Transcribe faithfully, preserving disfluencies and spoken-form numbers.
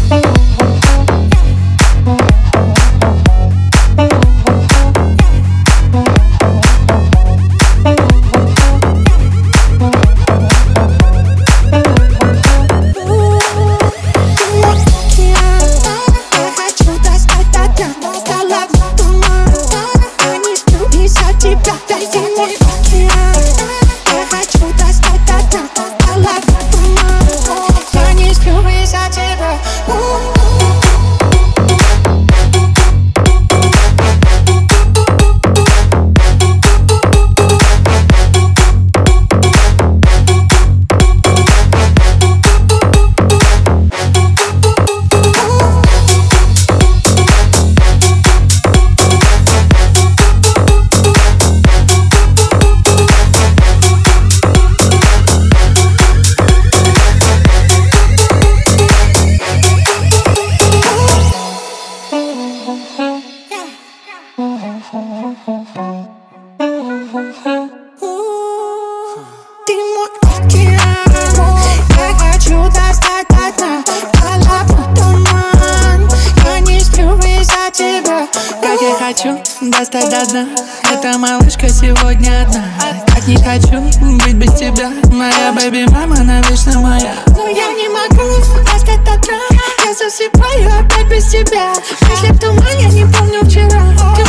Ты мой океан, я хочу достать до дна. Голову туман, я не сплю из-за тебя. Как я хочу достать до дна. Эта малышка сегодня одна. Как не хочу быть без тебя. Моя бэби-мама навечно моя. Но я не могу достать до дна. Я засыпаю опять без тебя. Мысли в тумане, я не помню вчера. Ты